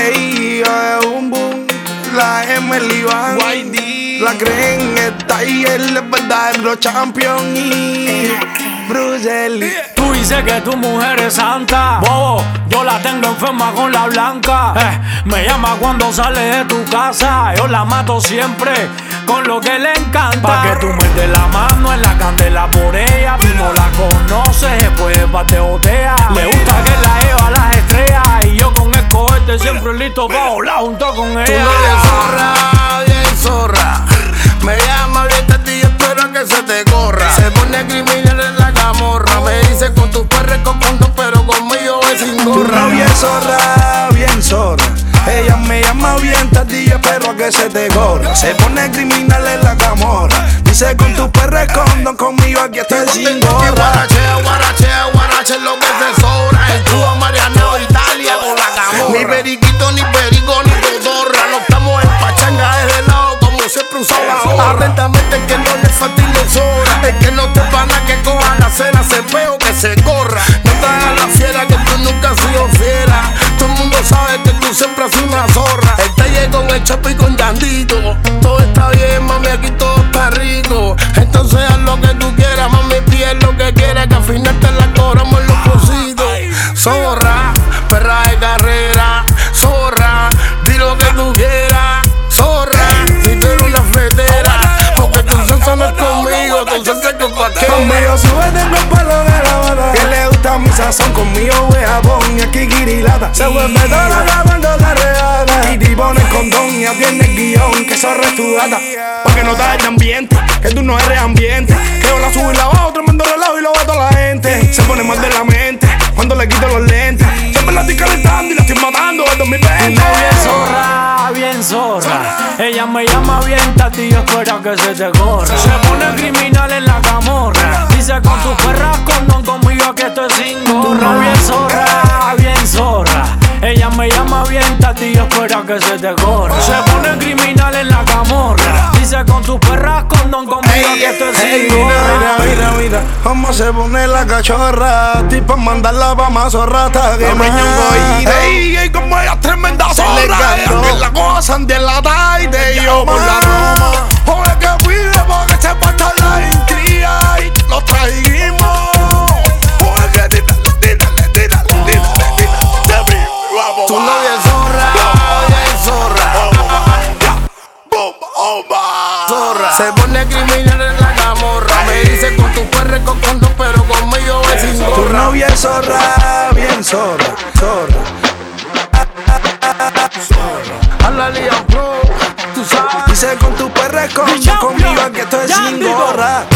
Ey, un boom, la M el Iván, la creen está y él es verdadero champion y Bruce Lee. Tú dices que tu mujer es santa, bobo, yo la tengo enferma con la blanca. Me llama cuando sale de tu casa, yo la mato siempre con lo que le encanta. Pa' que tú metes la mano en la candela por ella, tú no la conoces, después te botea. Le gusta que la lleva a las estrellas y yo con el cohete siempre listo pa' volar junto con ella. Tú no eres zorra, bien zorra. Me llama bien tarde y espero que se te corra. Se pone criminal en la camorra. Me dice con tus perros con fondo, pero conmigo es sin gorra. Tú no bien zorra, bien zorra. Ella me llama bien tarde y espero que se te corra. Se pone criminal en la camorra. Dice con tus perros condón, conmigo aquí estoy sin gorra. Guarachea, guarachea, guarachea lo que se sobra. En Cuba, Mariana o Italia con la camorra. Ni periquito, ni perico, ni cotorra. No estamos en pachanga desde lado como siempre usaba. Atentamente el que no le falta y le sobra. El que no te pana que coja la cena, se peo que se corra. No te hagas la fiera que tú nunca has sido fiera. Todo el mundo sabe que tú siempre has sido una zorra. El taller con el chapo y con Yandito. Todo está bien, mami, aquí todo está rico. Entonces haz lo que tú quieras, mami, pide lo que quieras, que al final te la cobramos en los cositos. Zorra, perra de carrera. Zorra, di lo que tú quieras. Zorra, si tú eres una fletera. Porque tu salsa no es conmigo, tu salsa es con cualquiera. Conmigo súbete los palos de la bala. Que le gusta mi sazón, conmigo voy a jabón y aquí kirilata. Se vuelve toda la banda la regala. Y te pones condón y atiende el guión, que zorra es tu gata. Porque no estás en ambiente, que tú no eres ambiente. Que yo la subo y la bajo, tremendo relajo y lo va toda la gente. Se pone mal de la mente cuando le quito los lentes. Siempre la estoy calentando y la estoy matando en 2020. No, bien zorra, bien zorra. Ella me llama bien tarde y yo espero que se te corra. Se pone criminal en la camorra. Dice con tus perras condón, conmigo aquí estoy sin gorra. Bien zorra, bien zorra. Ella me llama bien tarde y yo espero que se te corra. Se pone criminal en la camorra. Dice con tus perras condón, conmigo aquí estoy sin gorra. Mira, mira, cómo se pone la cachorra. Tipo mandarla pa' más zorrata que más. Ey, como ella es tremenda zorra. Que la gozan de la tarde y yo por la Roma. Joder que pide porque se pasa la intriga y lo trajimos. Joder que tírale. Tu novia es zorra, es zorra. Zorra. Se pone criminal en la camorra. Me dice con tu perro con fondo, pero conmigo es sin gorra. Tu novia es zorra, bien zorra, zorra. A la Liga Pro, tú sabes. Dice con tu perro con conmigo que estoy sin gorra.